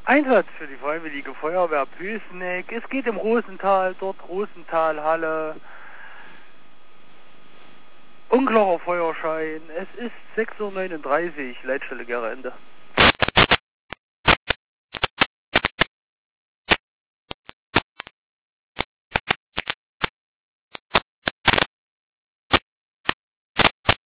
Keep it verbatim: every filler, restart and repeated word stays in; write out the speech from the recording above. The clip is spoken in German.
Einsatz für die Freiwillige Feuerwehr Pößneck. Es geht im Rosental, dort Rosentalhalle. Unklarer Feuerschein. Es ist sechs Uhr neununddreißig, Leitstelle Gera Ende.